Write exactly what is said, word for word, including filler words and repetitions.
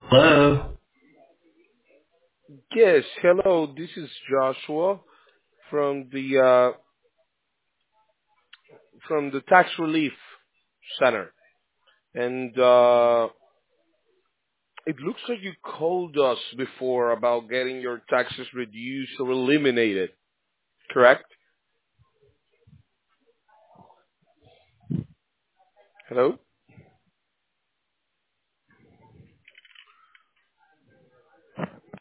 Hello. Yes, hello. This is Joshua from the uh, from the Tax Relief Center, and uh, it looks like you called us before about getting your taxes reduced or eliminated. Correct? Hello.